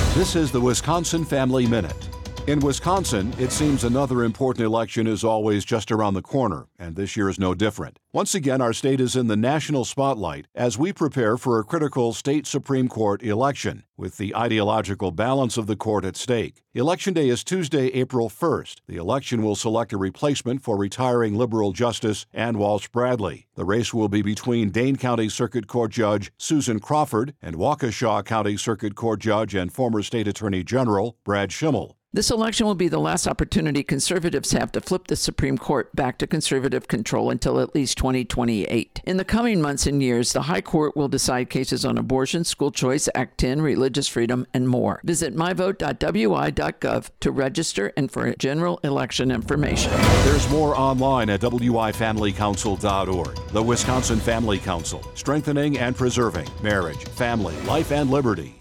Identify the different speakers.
Speaker 1: This is the Wisconsin Family Minute. In Wisconsin, it seems another important election is always just around the corner, and this year is no different. Once again, our state is in the national spotlight as we prepare for a critical state Supreme Court election, with the ideological balance of the court at stake. Election Day is Tuesday, April 1st. The election will select a replacement for retiring liberal Justice Ann Walsh Bradley. The race will be between Dane County Circuit Court Judge Susan Crawford and Waukesha County Circuit Court Judge and former State Attorney General Brad Schimel.
Speaker 2: This election will be the last opportunity conservatives have to flip the Supreme Court back to conservative control until at least 2028. In the coming months and years, the High Court will decide cases on abortion, school choice, Act 10, religious freedom, and more. Visit myvote.wi.gov to register and for general election information.
Speaker 1: There's more online at wifamilycouncil.org. The Wisconsin Family Council, strengthening and preserving marriage, family, life, and liberty.